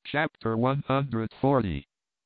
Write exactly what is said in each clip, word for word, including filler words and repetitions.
Chapter one hundred forty.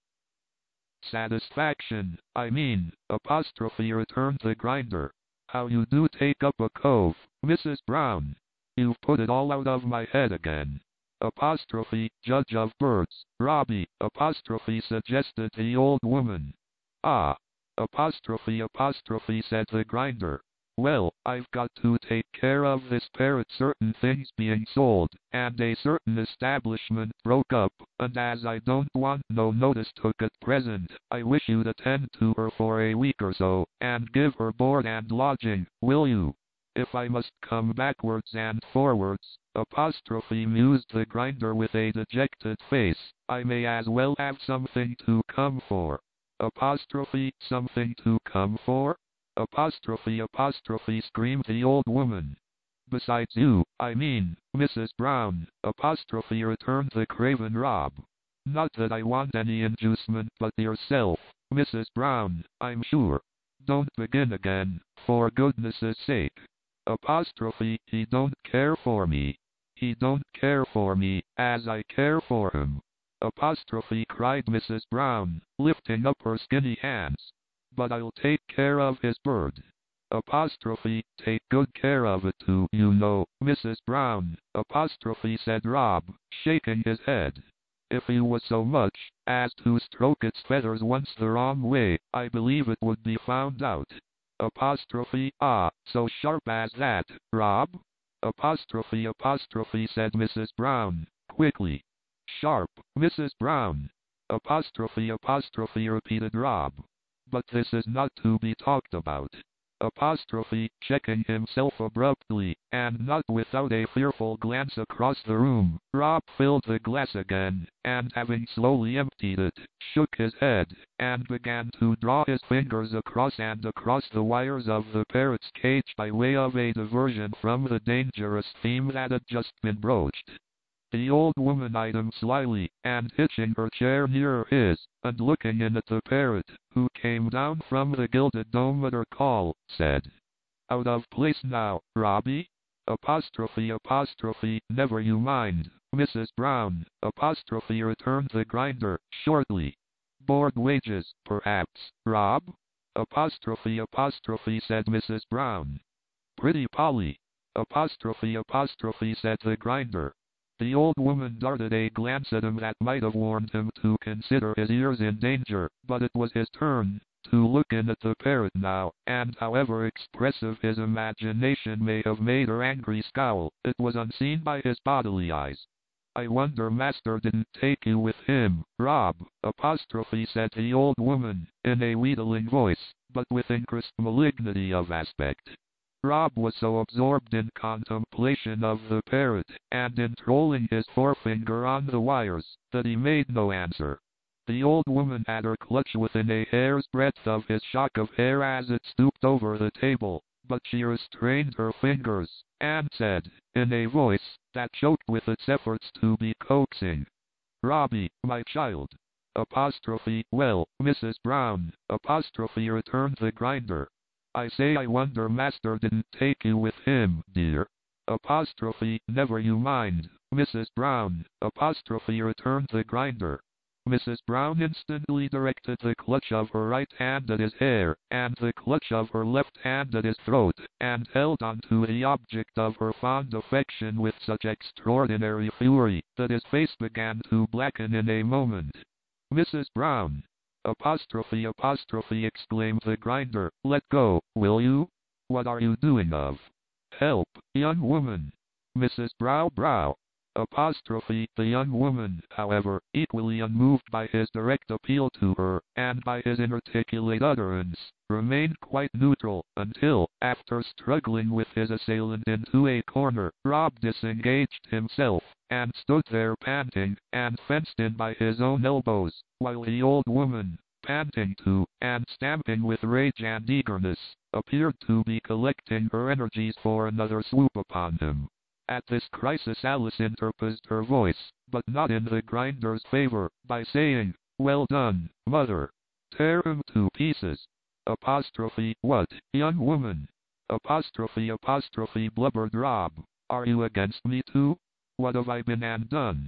Satisfaction, I mean, apostrophe returned the grinder. How you do take up a cove, Missus Brown. You've put it all out of my head again. Apostrophe, judge of birds, Robbie, apostrophe suggested the old woman. Ah, apostrophe apostrophe said the grinder. Well, I've got to take care of this parrot, certain things being sold, and a certain establishment broke up, and as I don't want no notice took at present, I wish you'd attend to her for a week or so, and give her board and lodging, will you? If I must come backwards and forwards, apostrophe mused the grinder with a dejected face, I may as well have something to come for. Apostrophe, something to come for? Apostrophe apostrophe screamed the old woman. Besides you, I mean, Missus Brown, apostrophe returned the craven Rob. Not that I want any inducement but yourself, Missus Brown, I'm sure. Don't begin again, for goodness' sake. Apostrophe, he don't care for me. He don't care for me, as I care for him. Apostrophe cried Missus Brown, lifting up her skinny hands. But I'll take care of his bird. Apostrophe, take good care of it too, you know, Missus Brown, apostrophe said Rob, shaking his head. If he was so much as to stroke its feathers once the wrong way, I believe it would be found out. Apostrophe, ah, so sharp as that, Rob? Apostrophe apostrophe said Missus Brown, quickly. Sharp, Missus Brown. Apostrophe apostrophe repeated Rob. But this is not to be talked about. Apostrophe, checking himself abruptly, and not without a fearful glance across the room, Rob filled the glass again, and having slowly emptied it, shook his head, and began to draw his fingers across and across the wires of the parrot's cage by way of a diversion from the dangerous theme that had just been broached. The old woman eyed him slyly, and hitching her chair nearer his, and looking in at the parrot, who came down from the gilded dome at her call, said, Out of place now, Robbie? Apostrophe apostrophe, never you mind, Missus Brown, apostrophe returned the grinder, shortly. Board wages, perhaps, Rob? Apostrophe apostrophe said Missus Brown. Pretty Polly, apostrophe apostrophe said the grinder. The old woman darted a glance at him that might have warned him to consider his ears in danger, but it was his turn to look in at the parrot now, and however expressive his imagination may have made her angry scowl, it was unseen by his bodily eyes. I wonder master didn't take you with him, Rob, apostrophe said the old woman, in a wheedling voice, but with increased malignity of aspect. Rob was so absorbed in contemplation of the parrot, and in trolling his forefinger on the wires, that he made no answer. The old woman had her clutch within a hair's breadth of his shock of hair as it stooped over the table, but she restrained her fingers, and said, in a voice that choked with its efforts to be coaxing, Robbie, my child. Apostrophe, well, Missus Brown, apostrophe returned the grinder. I say I wonder master didn't take you with him, dear. Apostrophe, never you mind, Missus Brown, apostrophe returned the grinder. Missus Brown instantly directed the clutch of her right hand at his hair, and the clutch of her left hand at his throat, and held on to the object of her fond affection with such extraordinary fury, that his face began to blacken in a moment. Missus Brown, apostrophe apostrophe exclaimed the grinder, let go, will you? What are you doing of? Help, young woman. Missus Brow Brow. Apostrophe, the young woman, however, equally unmoved by his direct appeal to her, and by his inarticulate utterance, remained quite neutral, until, after struggling with his assailant into a corner, Rob disengaged himself, and stood there panting, and fenced in by his own elbows, while the old woman, panting too, and stamping with rage and eagerness, appeared to be collecting her energies for another swoop upon him. At this crisis Alice interposed her voice, but not in the grinder's favor, by saying, Well done, mother. Tear him to pieces. Apostrophe, what, young woman? Apostrophe apostrophe blubbered Rob. Are you against me too? What have I been and done?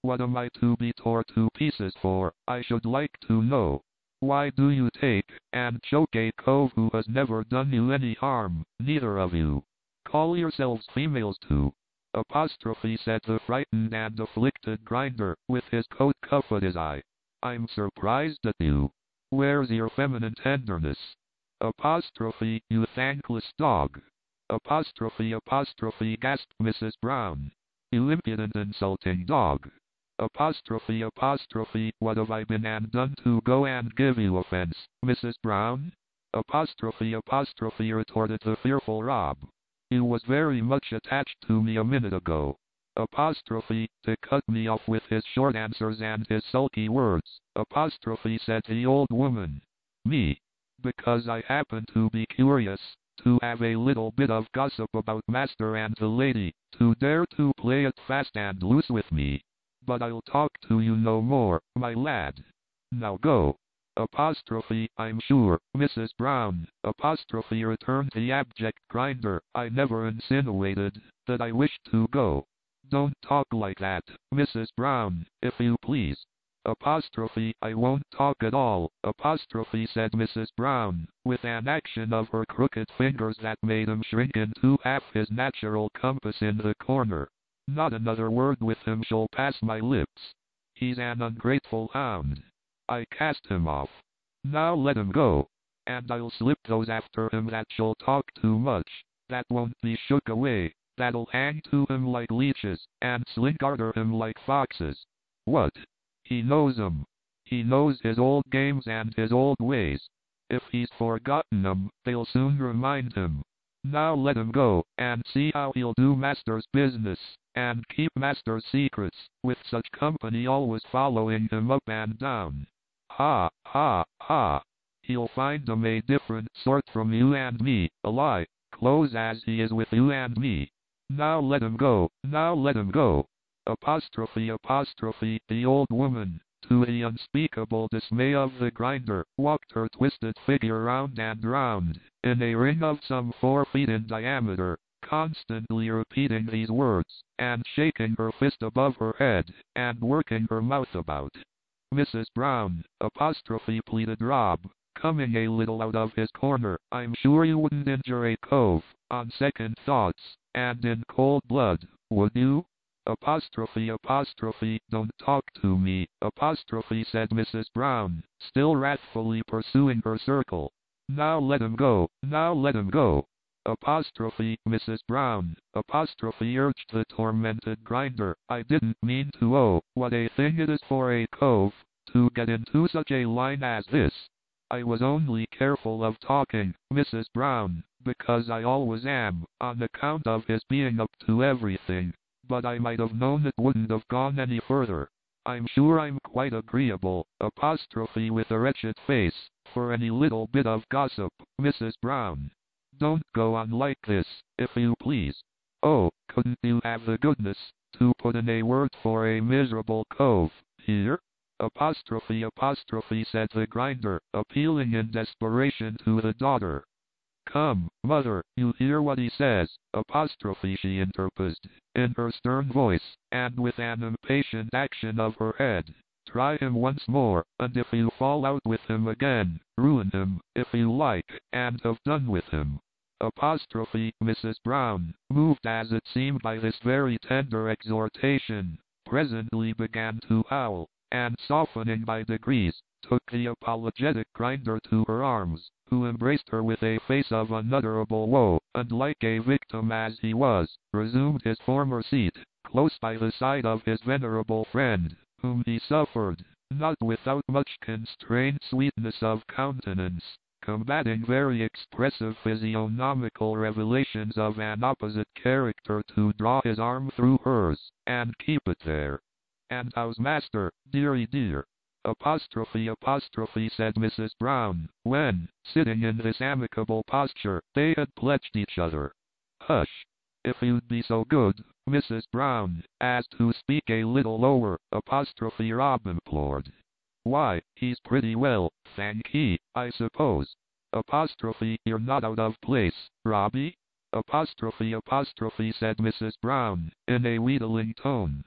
What am I to be tore to pieces for, I should like to know? Why do you take and choke a cove who has never done you any harm, neither of you? Call yourselves females too. Apostrophe, said the frightened and afflicted Grinder, with his coat cuff at his eye. I'm surprised at you. Where's your feminine tenderness? Apostrophe, you thankless dog. Apostrophe, apostrophe, gasped Missus Brown. You impudent insulting dog. Apostrophe, apostrophe, what have I been and done to go and give you offense, Missus Brown? Apostrophe, apostrophe, retorted the fearful Rob. You was very much attached to me a minute ago. Apostrophe, to cut me off with his short answers and his sulky words. Apostrophe, said the old woman. Me. Because I happen to be curious, to have a little bit of gossip about master and the lady, to dare to play it fast and loose with me. But I'll talk to you no more, my lad. Now go. Apostrophe, I'm sure, Missus Brown. Apostrophe, returned the abject Grinder. I never insinuated that I wished to go. Don't talk like that, Missus Brown, if you please. Apostrophe, I won't talk at all. Apostrophe, said Missus Brown, with an action of her crooked fingers that made him shrink into half his natural compass in the corner. Not another word with him shall pass my lips. He's an ungrateful hound. I cast him off. Now let him go, and I'll slip those after him that shall talk too much, that won't be shook away, that'll hang to him like leeches, and slink arter him like foxes. What? He knows 'em. He knows his old games and his old ways. If he's forgotten 'em, they'll soon remind him. Now let him go, and see how he'll do master's business, and keep master's secrets, with such company always following him up and down. Ha, ha, ha. He'll find 'em a different sort from you and me, a lie, close as he is with you and me. Now let him go, now let him go. Apostrophe, apostrophe, the old woman, to the unspeakable dismay of the Grinder, walked her twisted figure round and round, in a ring of some four feet in diameter, constantly repeating these words, and shaking her fist above her head, and working her mouth about. Missus Brown, apostrophe, pleaded Rob, coming a little out of his corner, I'm sure you wouldn't injure a cove, on second thoughts, and in cold blood, would you? Apostrophe, apostrophe, don't talk to me, apostrophe, said Missus Brown, still wrathfully pursuing her circle. Now let him go, now let him go. Apostrophe, Missus Brown, apostrophe, urged the tormented Grinder, I didn't mean to. Oh, what a thing it is for a cove to get into such a line as this. I was only careful of talking, Missus Brown, because I always am, on account of his being up to everything, but I might have known it wouldn't have gone any further. I'm sure I'm quite agreeable, apostrophe, with a wretched face, for any little bit of gossip, Missus Brown. Don't go on like this, if you please. Oh, couldn't you have the goodness to put in a word for a miserable cove, here? Apostrophe, apostrophe, said the Grinder, appealing in desperation to the daughter. Come, mother, you hear what he says, apostrophe, she interposed, in her stern voice, and with an impatient action of her head. Try him once more, and if you fall out with him again, ruin him, if you like, and have done with him. Apostrophe, Missus Brown, moved as it seemed by this very tender exhortation, presently began to howl, and softening by degrees, took the apologetic Grinder to her arms, who embraced her with a face of unutterable woe, and like a victim as he was, resumed his former seat, close by the side of his venerable friend, whom he suffered, not without much constrained sweetness of countenance, combating very expressive physiognomical revelations of an opposite character, to draw his arm through hers, and keep it there. And how's master, dearie dear? Apostrophe, apostrophe, said Missus Brown, when, sitting in this amicable posture, they had pledged each other. Hush! If you'd be so good, Missus Brown, as to speak a little lower, apostrophe, Rob implored. Why, he's pretty well, thank ye, I suppose. Apostrophe, you're not out of place, Robbie? Apostrophe, apostrophe, said Missus Brown, in a wheedling tone.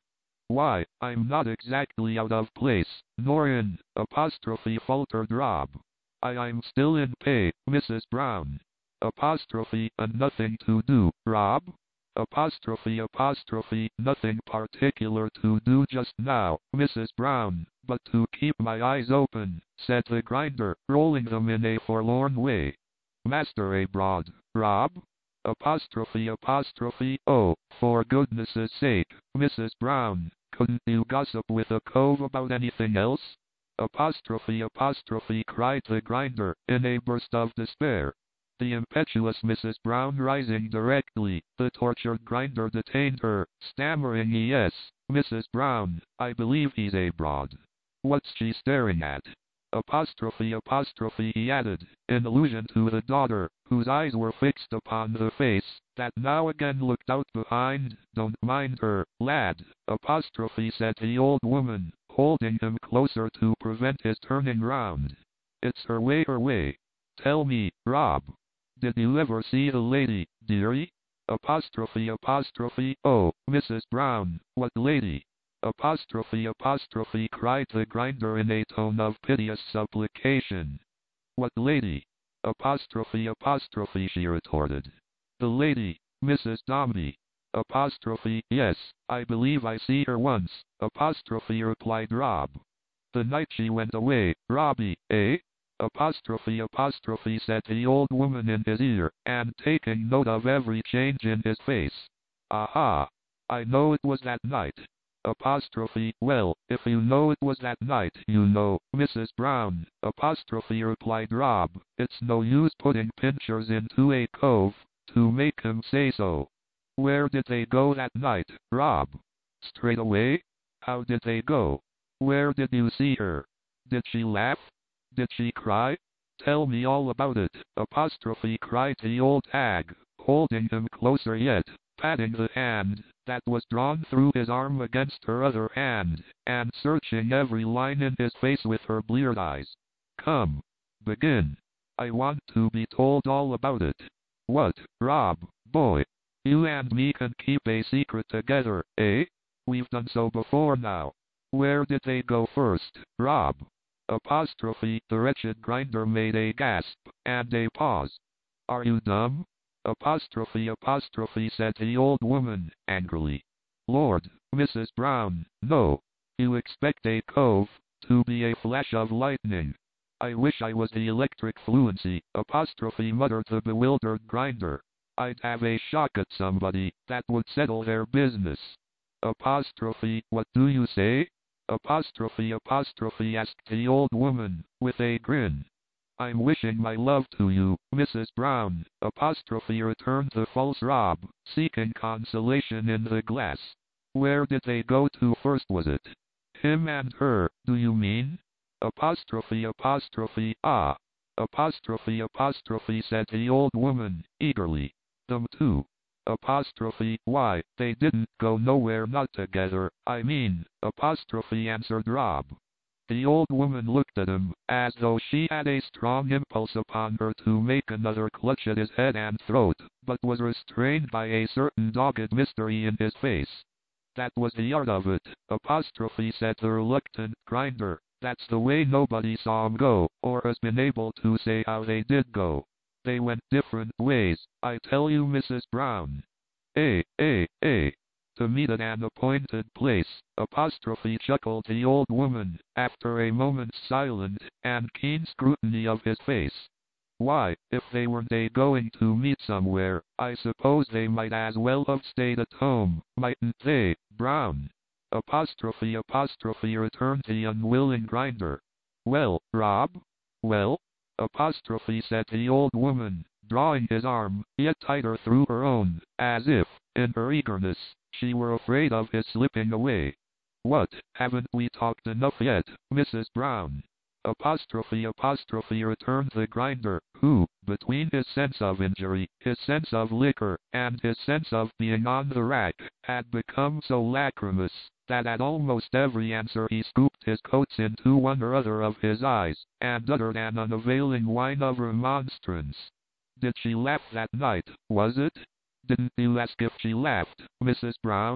Why, I'm not exactly out of place, nor in, apostrophe faltered Rob. I I'm still in pay, Missus Brown. Apostrophe, and nothing to do, Rob? Apostrophe apostrophe, nothing particular to do just now, Missus Brown, but to keep my eyes open, said the grinder, rolling them in a forlorn way. Master abroad, Rob? Apostrophe apostrophe, oh, for goodness' sake, Missus Brown, couldn't you gossip with a cove about anything else? Apostrophe apostrophe, cried the grinder, in a burst of despair. The impetuous Missus Brown rising directly, the tortured grinder detained her, stammering, yes, Missus Brown, I believe he's abroad. What's she staring at? Apostrophe apostrophe, he added, in allusion to the daughter, whose eyes were fixed upon the face, that now again looked out behind. Don't mind her, lad, apostrophe, said the old woman, holding him closer to prevent his turning round. It's her way, her way. Tell me, Rob, did you ever see the lady, dearie? Apostrophe apostrophe, oh, Missus Brown, what lady? Apostrophe apostrophe, cried the grinder in a tone of piteous supplication. What lady? Apostrophe apostrophe, she retorted. The lady, Missus Dombey. Apostrophe, yes, I believe I see her once, apostrophe, replied Rob. The night she went away, Robbie, eh? Apostrophe apostrophe, said the old woman in his ear, and taking note of every change in his face. Aha! I know it was that night. Apostrophe, well, if you know it was that night, you know, Missus Brown, apostrophe, replied Rob, it's no use putting Pinchers into a cove, to make him say so. Where did they go that night, Rob? Straight away? How did they go? Where did you see her? Did she laugh? Did she cry? Tell me all about it, apostrophe, cried the old hag, holding him closer yet, patting the hand that was drawn through his arm against her other hand, and searching every line in his face with her bleared eyes. Come, begin. I want to be told all about it. What, Rob, boy? You and me can keep a secret together, eh? We've done so before now. Where did they go first, Rob? Apostrophe, the wretched grinder made a gasp, and a pause. Are you dumb? Apostrophe apostrophe, said the old woman, angrily. Lord, Missus Brown, no. You expect a cove to be a flash of lightning. I wish I was the electric fluency, apostrophe, muttered the bewildered grinder. I'd have a shock at somebody that would settle their business. Apostrophe, what do you say? Apostrophe apostrophe, asked the old woman, with a grin. I'm wishing my love to you, Missus Brown, apostrophe, returned the false Rob, seeking consolation in the glass. Where did they go to first, was it? Him and her, do you mean? Apostrophe apostrophe, ah. Apostrophe apostrophe, said the old woman, eagerly. Them two. Apostrophe, why, they didn't go nowhere, not together, I mean, apostrophe, answered Rob. The old woman looked at him, as though she had a strong impulse upon her to make another clutch at his head and throat, but was restrained by a certain dogged mystery in his face. That was the art of it, apostrophe, said the reluctant grinder. That's the way nobody saw 'em go, or has been able to say how they did go. They went different ways, I tell you, Missus Brown. Eh, eh, eh. To meet at an appointed place, apostrophe, chuckled the old woman, after a moment's silent and keen scrutiny of his face. Why, if they weren't a going to meet somewhere, I suppose they might as well have stayed at home, mightn't they, Brown? Apostrophe apostrophe, returned the unwilling grinder. Well, Rob? Well? Apostrophe, said the old woman, drawing his arm yet tighter through her own, as if, in her eagerness, she were afraid of his slipping away. What, haven't we talked enough yet, Missus Brown? Apostrophe apostrophe, returned the grinder, who, between his sense of injury, his sense of liquor, and his sense of being on the rack, had become so lachrymous, that at almost every answer he scooped his coats into one or other of his eyes, and uttered an unavailing whine of remonstrance. Did she laugh that night, was it? Didn't you ask if she laughed, Missus Brown?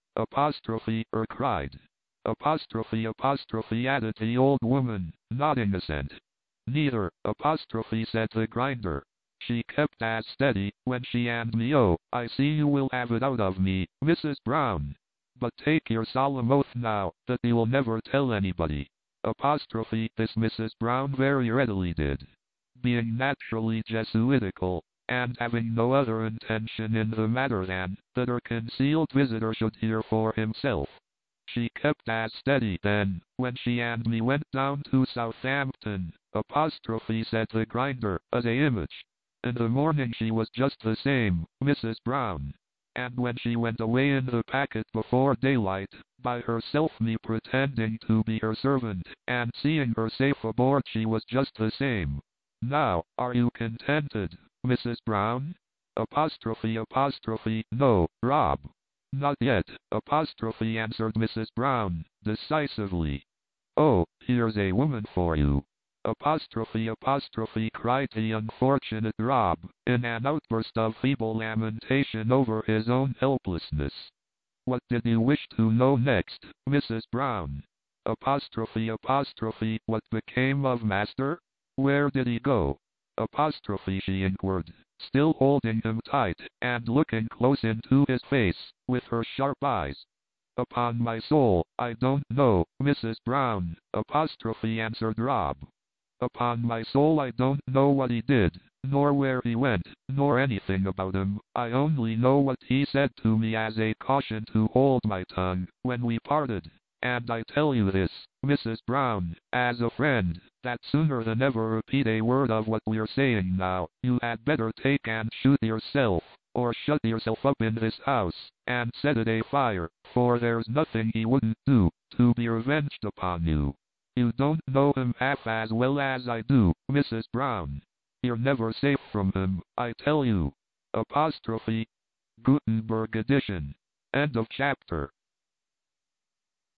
apostrophe, er cried. Apostrophe, apostrophe, added the old woman, nodding assent. Neither, apostrophe, said the grinder. She kept as steady, when she and me, oh, I see you will have it out of me, Missus Brown. But take your solemn oath now, that you'll never tell anybody. Apostrophe, this Missus Brown very readily did. Being naturally Jesuitical, and having no other intention in the matter than that her concealed visitor should hear for himself. She kept as steady then, when she and me went down to Southampton, apostrophe, said the grinder, as a image. In the morning she was just the same, Missus Brown. And when she went away in the packet before daylight, by herself, me pretending to be her servant, and seeing her safe aboard, she was just the same. Now, are you contented, Missus Brown? Apostrophe, apostrophe, no, Rob. Not yet, apostrophe, answered Missus Brown, decisively. Oh, here's a woman for you. Apostrophe, apostrophe, cried the unfortunate Rob, in an outburst of feeble lamentation over his own helplessness. What did you wish to know next, Missus Brown? Apostrophe, apostrophe, what became of Master? Where did he go? Apostrophe, she inquired, still holding him tight, and looking close into his face, with her sharp eyes. Upon my soul, I don't know, Missus Brown, apostrophe, answered Rob. Upon my soul, I don't know what he did, nor where he went, nor anything about him. I only know what he said to me as a caution to hold my tongue, when we parted. And I tell you this, Missus Brown, as a friend, that sooner than ever repeat a word of what we're saying now, you had better take and shoot yourself, or shut yourself up in this house, and set it afire, for there's nothing he wouldn't do, to be revenged upon you. You don't know him half as well as I do, Missus Brown. You're never safe from him, I tell you. Apostrophe. Gutenberg edition. End of chapter.